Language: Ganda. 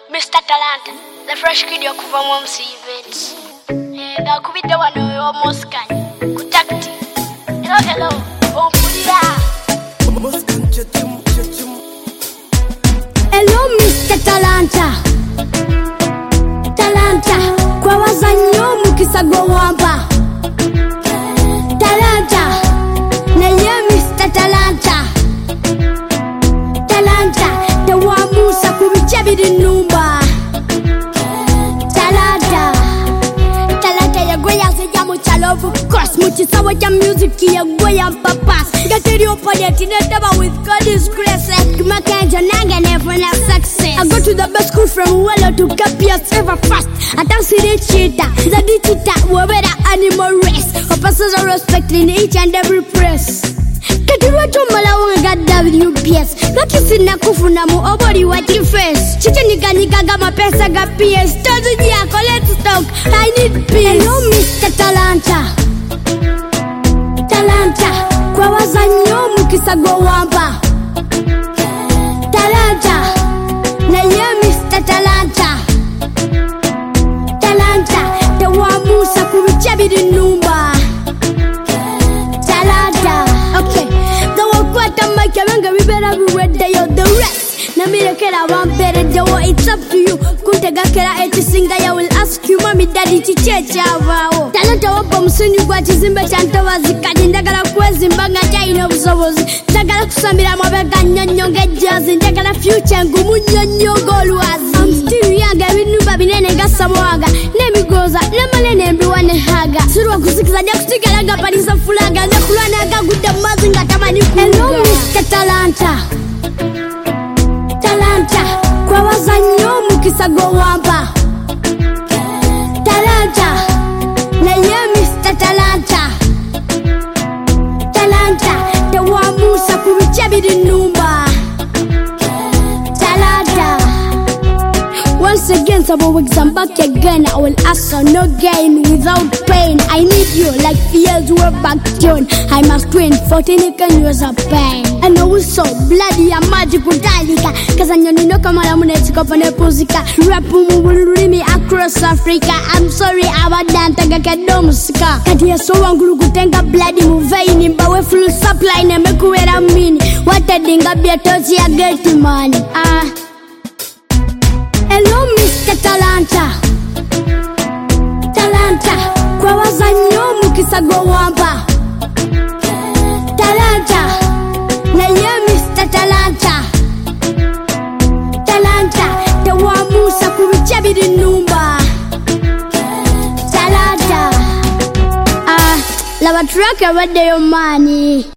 Mr. Talanta, the fresh kid you kuva mu events. Da kubidde wano almost kan. Kutakti. Hello. Bonkulia. Hello Mr. Talanta. Talanta, kwa wazanyo mukisago wamba. Talanta, na ye Mr. Talanta. Talanta, the wamusa kubichabidi numba. Talanta, Talanta ya goya se jamu chalovu cross. Muchisawa ya music ya goya papas. Get your party never with God's grace. Like Makenja Nanga never na success. I go to the best school from Wallo to Capias ever fast. I don't see the cheetah, the digital, whatever animal race. Our persons are respecting each and every press. Katiwa chomala wanga WPS. Nakisi na kufuna mu obori what you face. Chicha nika gama pesa ga PS. Tozu yako let's talk, I need peace. Hello Mr. Talanta. Talanta, kwa wazanyo mukisago wamba. Talanta, na ye Mr. Talanta. Talanta, the wamusa kubichabidi numba. Talanta, okay. The wakwata make wenga we better be ready yo the rest. Na mire kera one better do it's up to you. Kuntega kera eti singa ya will ask you mommy daddy chichecha wao. Talanta wako msuni kwa chizimbe chanta wazikadi ndagala kwezi mbanga jaino busobozi. Ndagala kusambira mwabega nyonyonge jazi. Ndagala future ngumu nyonyogolwazi. I'm still young binumba binene gasa mwaga. Nemigoza nemale nembiwane haga. Surwa kusikiza jakusikalaga parisa fulaga. Ndakulwana agaguda mazi ngatamani kuga. Hello Mr. Talanta. Talanta, kwa wazanyo mukisago wamba. Talanta, na ye Mr. Talanta. Talanta, the wamusa kubichabidi numba. Talanta. Once again, Sabowigs, I'm back again. I will ask for no gain without pain. I need you like fears were back June. I must win 14 years of pain. And I was so bloody and magical dalika. Cause I know come on munetiko pane puzika. Rapu mubulurimi across Africa. I'm sorry abadanta gakado musika. Kati ya so wanguru kutenga bloody muveini. Mbawe full supply na mekuwera mini. Wata dinga biatozi ya get money. Hello Mr. Talanta. Talanta, kwa wazanyo mukisago wamba. Talanta, na ye Mr. Talanta. Talanta, the wamusa kubichabidi numba. Talanta, lava track every day money.